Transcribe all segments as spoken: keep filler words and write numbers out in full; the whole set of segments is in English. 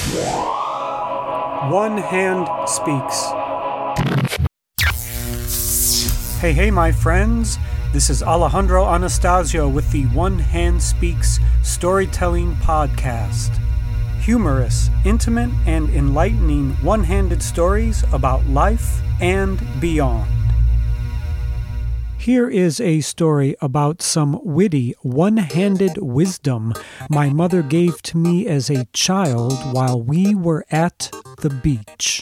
One Hand Speaks. Hey, hey, my friends. This is Alejandro Anastasio with the One Hand Speaks Storytelling Podcast. Humorous, intimate, and enlightening one-handed stories about life and beyond. Here is a story about some witty, one-handed wisdom my mother gave to me as a child while we were at the beach.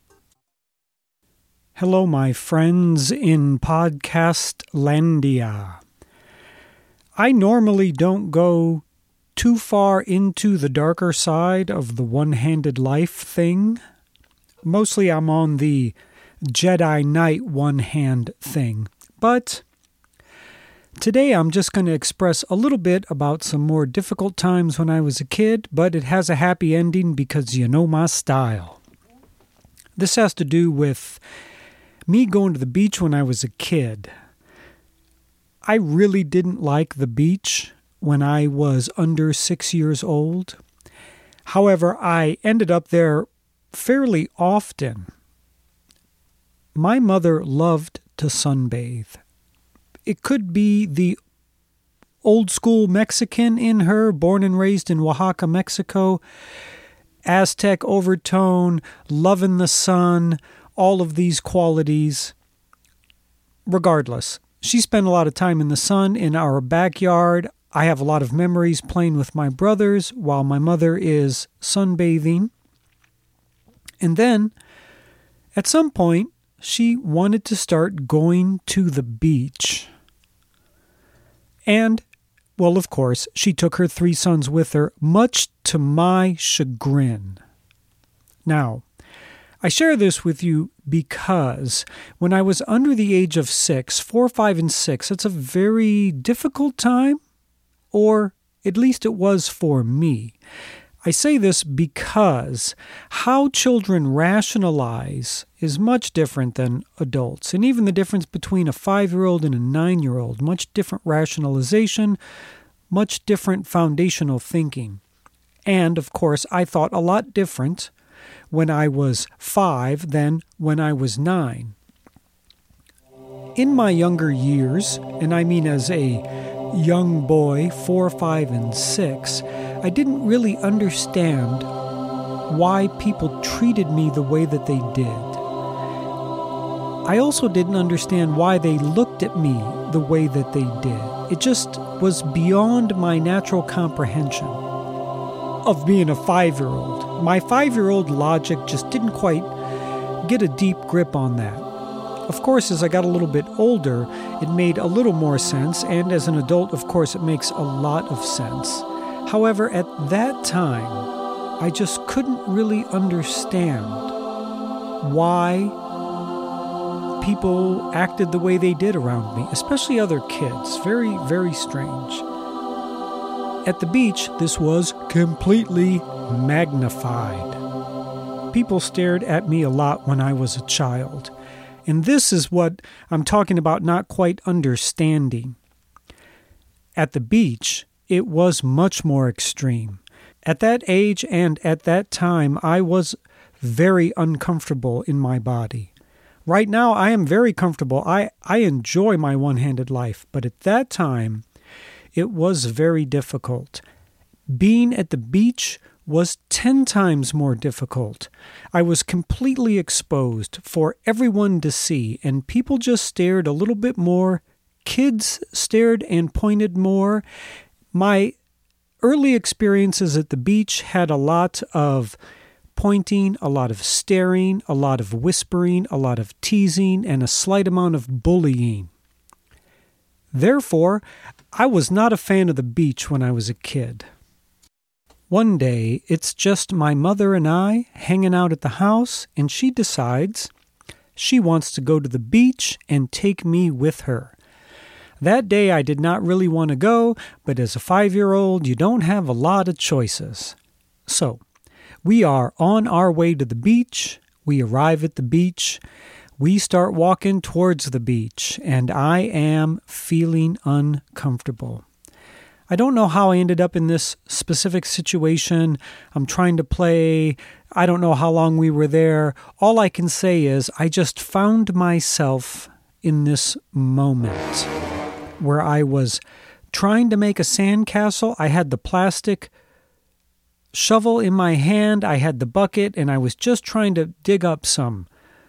Hello, my friends in Podcast Landia. I normally don't go too far into the darker side of the one-handed life thing. Mostly I'm on the Jedi Knight one-hand thing. But today I'm just going to express a little bit about some more difficult times when I was a kid, but it has a happy ending because you know my style. This has to do with me going to the beach when I was a kid. I really didn't like the beach when I was under six years old. However, I ended up there fairly often. My mother loved to sunbathe. It could be the old school Mexican in her, born and raised in Oaxaca, Mexico, Aztec overtone, loving the sun, all of these qualities. Regardless, she spent a lot of time in the sun in our backyard. I have a lot of memories playing with my brothers while my mother is sunbathing. And then, at some point, she wanted to start going to the beach. And, well, of course, she took her three sons with her, much to my chagrin. Now, I share this with you because when I was under the age of six, four, five, and six, it's a very difficult time, or at least it was for me. I say this because how children rationalize is much different than adults. And even the difference between a five-year-old and a nine-year-old, much different rationalization, much different foundational thinking. And, of course, I thought a lot different when I was five than when I was nine. In my younger years, and I mean as a young boy, four, five, and six, I didn't really understand why people treated me the way that they did. I also didn't understand why they looked at me the way that they did. It just was beyond my natural comprehension of being a five-year-old. My five-year-old logic just didn't quite get a deep grip on that. Of course, as I got a little bit older, it made a little more sense, and as an adult, of course, it makes a lot of sense. However, at that time, I just couldn't really understand why people acted the way they did around me, especially other kids. Very, very strange. At the beach, this was completely magnified. People stared at me a lot when I was a child. And this is what I'm talking about not quite understanding. At the beach, it was much more extreme. At that age and at that time, I was very uncomfortable in my body. Right now, I am very comfortable. I, I enjoy my one-handed life. But at that time, it was very difficult. Being at the beach was ten times more difficult. I was completely exposed for everyone to see, and people just stared a little bit more. Kids stared and pointed more. My early experiences at the beach had a lot of pointing, a lot of staring, a lot of whispering, a lot of teasing, and a slight amount of bullying. Therefore, I was not a fan of the beach when I was a kid. One day, it's just my mother and I hanging out at the house, and she decides she wants to go to the beach and take me with her. That day, I did not really want to go, but as a five-year-old, you don't have a lot of choices. So, we are on our way to the beach. We arrive at the beach. We start walking towards the beach, and I am feeling uncomfortable. I don't know how I ended up in this specific situation. I'm trying to play. I don't know how long we were there. All I can say is I just found myself in this moment where I was trying to make a sandcastle. I had the plastic shovel in my hand. I had the bucket, and I was just trying to dig up some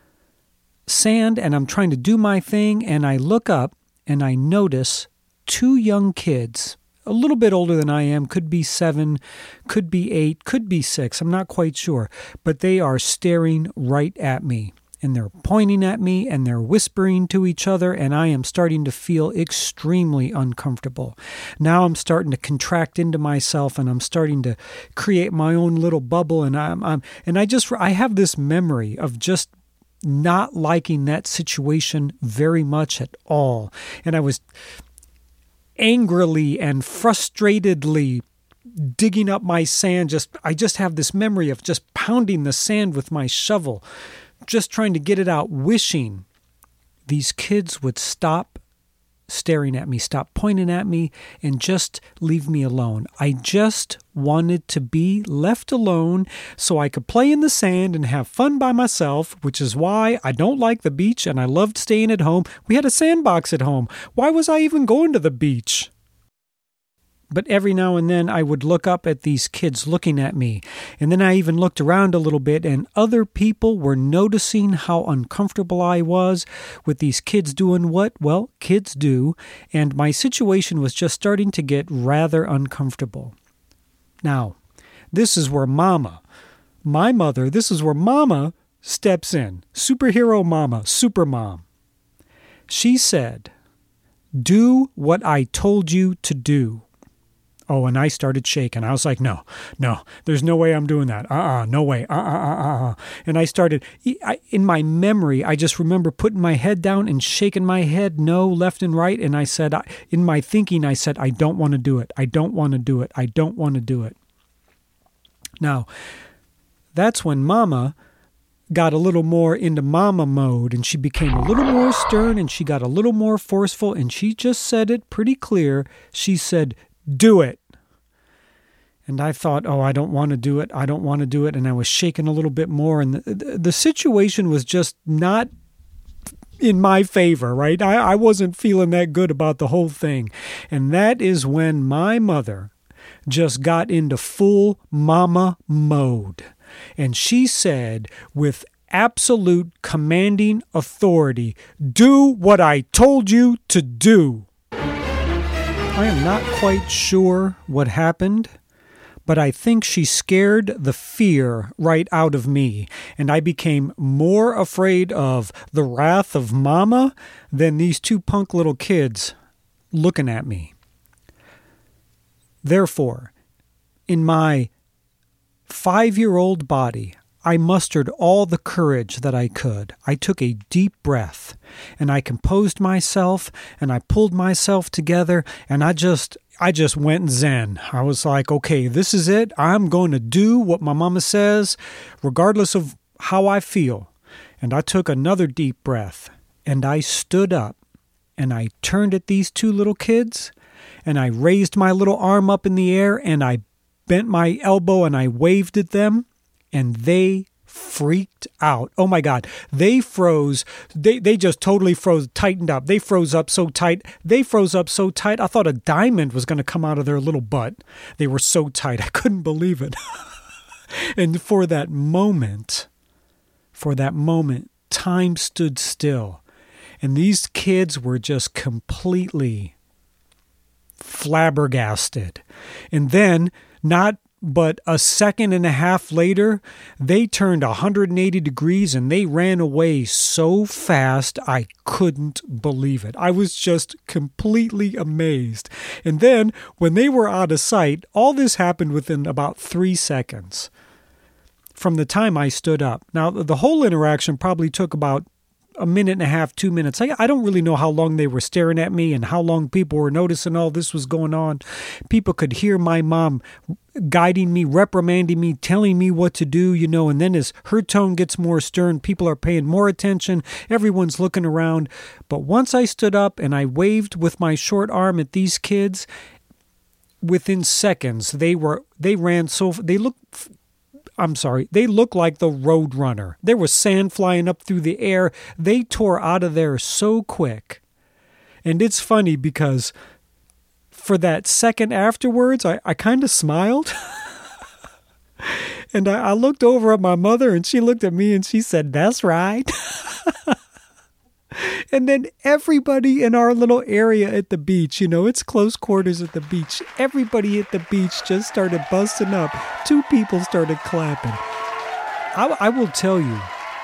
sand, and I'm trying to do my thing, and I look up, and I notice two young kids, a little bit older than I am, could be seven, could be eight, could be six, I'm not quite sure, but they are staring right at me, and they're pointing at me, and they're whispering to each other, and I am starting to feel extremely uncomfortable. Now I'm starting to contract into myself, and I'm starting to create my own little bubble, and I'm, I'm and I just, I have this memory of just not liking that situation very much at all, and I was angrily and frustratedly digging up my sand. Just I just have this memory of just pounding the sand with my shovel, just trying to get it out, wishing these kids would stop staring at me, stop pointing at me, and just leave me alone. I just wanted to be left alone so I could play in the sand and have fun by myself, which is why I don't like the beach and I loved staying at home. We had a sandbox at home. Why was I even going to the beach? But every now and then I would look up at these kids looking at me. And then I even looked around a little bit, and other people were noticing how uncomfortable I was with these kids doing what, well, kids do. And my situation was just starting to get rather uncomfortable. Now, this is where Mama, my mother, this is where Mama steps in. Superhero Mama, super mom. She said, "Do what I told you to do." Oh, and I started shaking. I was like, no, no, there's no way I'm doing that. Uh-uh, no way. Uh-uh, uh-uh, uh. And I started, I, in my memory, I just remember putting my head down and shaking my head no, left and right. And I said, in my thinking, I said, I don't want to do it. I don't want to do it. I don't want to do it. Now, that's when Mama got a little more into Mama mode, and she became a little more stern, and she got a little more forceful, and she just said it pretty clear. She said, "Do it." And I thought, oh, I don't want to do it. I don't want to do it. And I was shaking a little bit more. And the, the situation was just not in my favor, right? I, I wasn't feeling that good about the whole thing. And that is when my mother just got into full Mama mode. And she said, with absolute commanding authority, "Do what I told you to do." I am not quite sure what happened, but I think she scared the fear right out of me, and I became more afraid of the wrath of Mama than these two punk little kids looking at me. Therefore, in my five-year-old body, I mustered all the courage that I could. I took a deep breath, and I composed myself, and I pulled myself together, and I just I just went zen. I was like, okay, this is it. I'm going to do what my mama says, regardless of how I feel. And I took another deep breath, and I stood up, and I turned at these two little kids, and I raised my little arm up in the air, and I bent my elbow, and I waved at them. And they freaked out. Oh my God. They froze. They they just totally froze, tightened up. They froze up so tight. They froze up so tight. I thought a diamond was going to come out of their little butt. They were so tight. I couldn't believe it. And for that moment, for that moment, time stood still. And these kids were just completely flabbergasted. And then, not but a second and a half later, they turned one hundred eighty degrees and they ran away so fast I couldn't believe it. I was just completely amazed. And then when they were out of sight, all this happened within about three seconds from the time I stood up. Now, the whole interaction probably took about a minute and a half, two minutes. I, I don't really know how long they were staring at me and how long people were noticing all this was going on. People could hear my mom guiding me, reprimanding me, telling me what to do, you know, and then as her tone gets more stern, people are paying more attention. Everyone's looking around. But once I stood up and I waved with my short arm at these kids, within seconds, they were they ran so they looked. I'm sorry, they looked like the Road Runner. There was sand flying up through the air. They tore out of there so quick. And it's funny because for that second afterwards, I, I kind of smiled. And I, I looked over at my mother and she looked at me and she said, "That's right." And then everybody in our little area at the beach, you know, it's close quarters at the beach. Everybody at the beach just started busting up. Two people started clapping. I, I will tell you,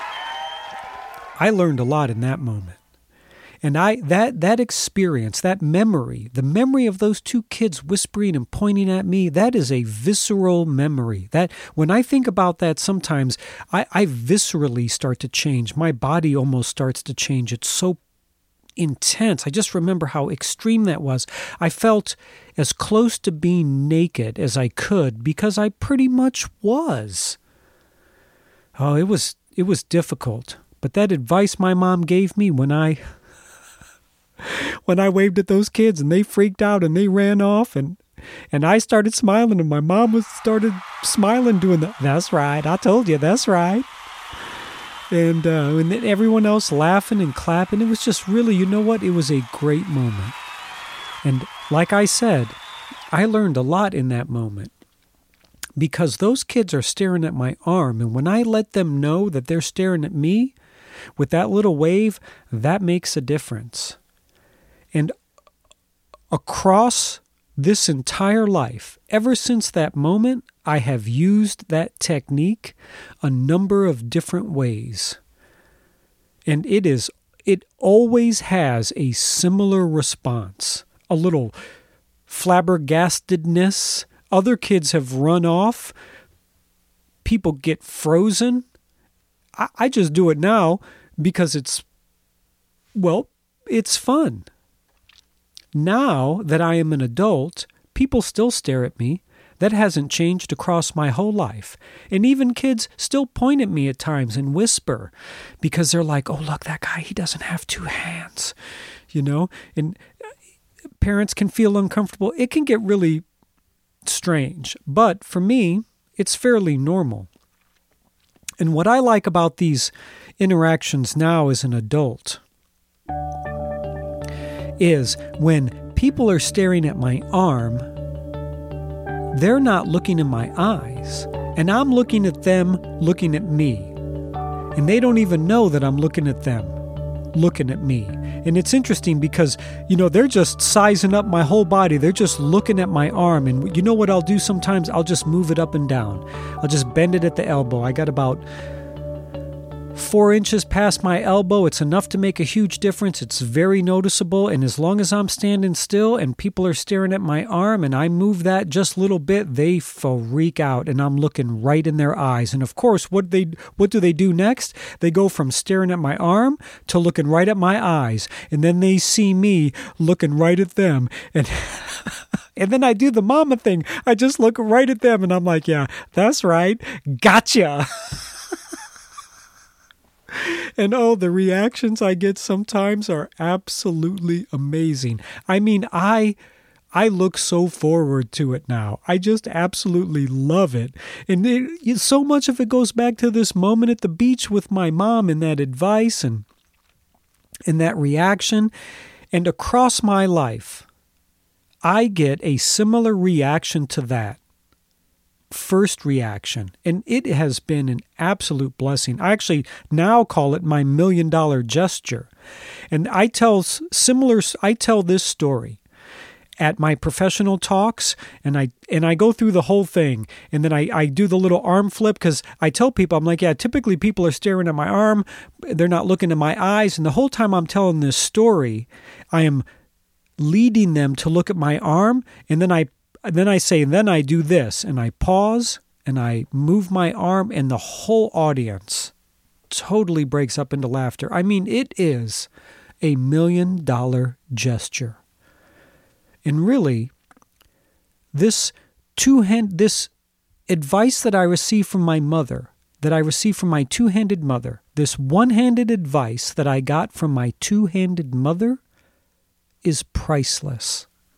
I learned a lot in that moment. And I that that experience, that memory, the memory of those two kids whispering and pointing at me, that is a visceral memory. That when I think about that sometimes, I, I viscerally start to change. My body almost starts to change. It's so intense. I just remember how extreme that was. I felt as close to being naked as I could because I pretty much was. Oh, it was it was difficult. But that advice my mom gave me when I when I waved at those kids and they freaked out and they ran off and and I started smiling and my mom was started smiling doing that. "That's right. I told you. That's right." And, uh, and then everyone else laughing and clapping. It was just really, you know what? It was a great moment. And like I said, I learned a lot in that moment because those kids are staring at my arm. And when I let them know that they're staring at me with that little wave, that makes a difference. And across this entire life, ever since that moment, I have used that technique a number of different ways. And it is, it always has a similar response, a little flabbergastedness. Other kids have run off. People get frozen. I, I just do it now because it's, well, it's fun. Now that I am an adult, people still stare at me. That hasn't changed across my whole life. And even kids still point at me at times and whisper because they're like, "Oh, look, that guy, he doesn't have two hands." You know, and parents can feel uncomfortable. It can get really strange. But for me, it's fairly normal. And what I like about these interactions now as an adult is when people are staring at my arm, they're not looking in my eyes, and I'm looking at them looking at me. And they don't even know that I'm looking at them looking at me. And it's interesting because, you know, they're just sizing up my whole body. They're just looking at my arm. And you know what I'll do sometimes? I'll just move it up and down. I'll just bend it at the elbow. I got about four inches past my elbow. It's enough to make a huge difference. It's very noticeable. And as long as I'm standing still and people are staring at my arm and I move that just a little bit, they freak out and I'm looking right in their eyes. And of course, what they what do they do next? They go from staring at my arm to looking right at my eyes. And then they see me looking right at them. And and then I do the mama thing. I just look right at them and I'm like, "Yeah, that's right. Gotcha." And oh, the reactions I get sometimes are absolutely amazing. I mean, I I look so forward to it now. I just absolutely love it. And it, so much of it goes back to this moment at the beach with my mom and that advice and, and that reaction. And across my life, I get a similar reaction to that first reaction. And it has been an absolute blessing. I actually now call it my million dollar gesture. And I tell similar, I tell this story at my professional talks and I, and I go through the whole thing. And then I, I do the little arm flip because I tell people, I'm like, yeah, typically people are staring at my arm. They're not looking at my eyes. And the whole time I'm telling this story, I am leading them to look at my arm. And then I Then I say, and then I do this, and I pause, and I move my arm, and the whole audience totally breaks up into laughter. I mean, it is a million-dollar gesture. And really, this two-hand, this advice that I received from my mother, that I received from my two-handed mother, this one-handed advice that I got from my two-handed mother is priceless.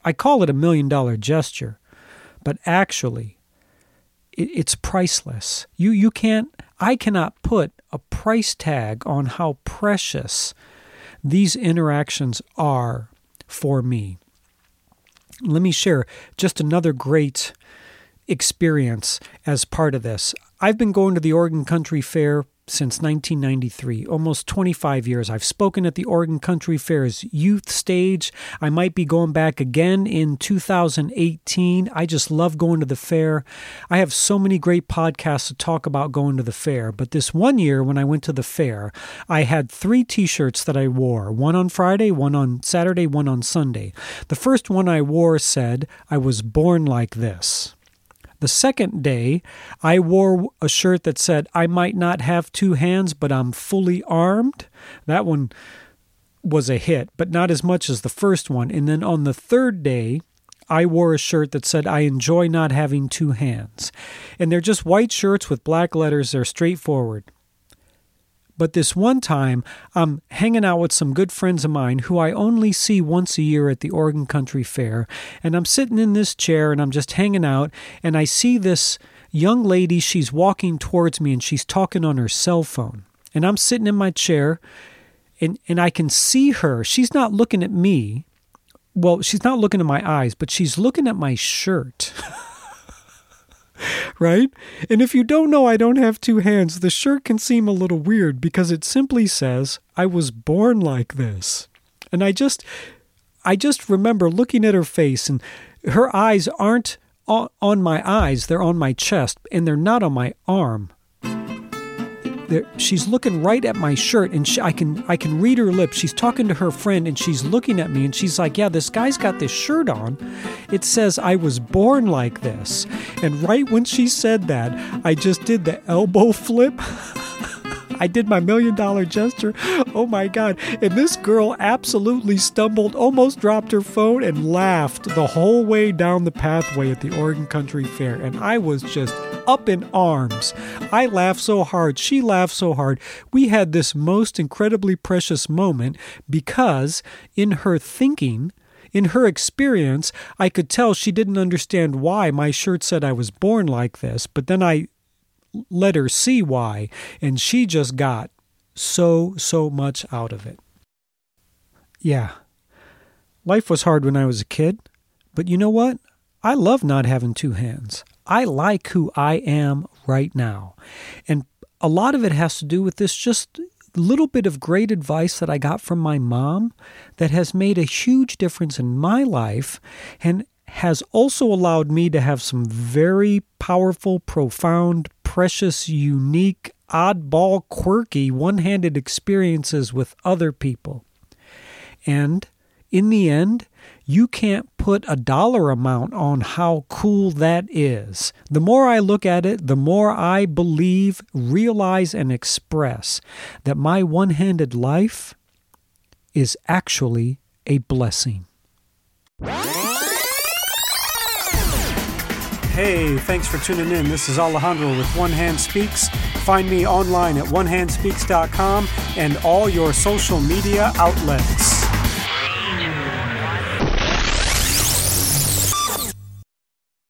I call it a million dollar gesture, but actually it, it's priceless. You you can't, I cannot put a price tag on how precious these interactions are for me. Let me share just another great experience as part of this. I've been going to the Oregon Country Fair since nineteen ninety-three, almost twenty-five years. I've spoken at the Oregon Country Fair's youth stage. I might be going back again in two thousand eighteen. I just love going to the fair. I have so many great podcasts to talk about going to the fair. But this one year when I went to the fair, I had three t-shirts that I wore. One on Friday, one on Saturday, one on Sunday. The first one I wore said, "I was born like this." The second day, I wore a shirt that said, "I might not have two hands, but I'm fully armed." That one was a hit, but not as much as the first one. And then on the third day, I wore a shirt that said, "I enjoy not having two hands." And they're just white shirts with black letters. They're straightforward. But this one time, I'm hanging out with some good friends of mine who I only see once a year at the Oregon Country Fair. And I'm sitting in this chair and I'm just hanging out. And I see this young lady. She's walking towards me and she's talking on her cell phone. And I'm sitting in my chair and, and I can see her. She's not looking at me. Well, she's not looking at my eyes, but she's looking at my shirt. Right? And if you don't know I don't have two hands, the shirt can seem a little weird because it simply says, "I was born like this." And I just, I just remember looking at her face, and her eyes aren't on my eyes, they're on my chest, and they're not on my arm. They're, she's looking right at my shirt, and she, I can I can read her lips. She's talking to her friend, and she's looking at me, and she's like, "Yeah, this guy's got this shirt on. It says, 'I was born like this.'" And right when she said that, I just did the elbow flip. I did my million dollar gesture. Oh my God. And this girl absolutely stumbled, almost dropped her phone, and laughed the whole way down the pathway at the Oregon Country Fair. And I was just up in arms. I laughed so hard. She laughed so hard. We had this most incredibly precious moment because in her thinking, in her experience, I could tell she didn't understand why my shirt said I was born like this. But then I let her see why, and she just got so, so much out of it. Yeah, life was hard when I was a kid, but you know what? I love not having two hands. I like who I am right now. And a lot of it has to do with this just little bit of great advice that I got from my mom that has made a huge difference in my life and has also allowed me to have some very powerful, profound, precious, unique, oddball, quirky, one-handed experiences with other people. And in the end, you can't put a dollar amount on how cool that is. The more I look at it, the more I believe, realize, and express that my one-handed life is actually a blessing. Hey, thanks for tuning in. This is Alejandro with One Hand Speaks. Find me online at one hand speaks dot com and all your social media outlets.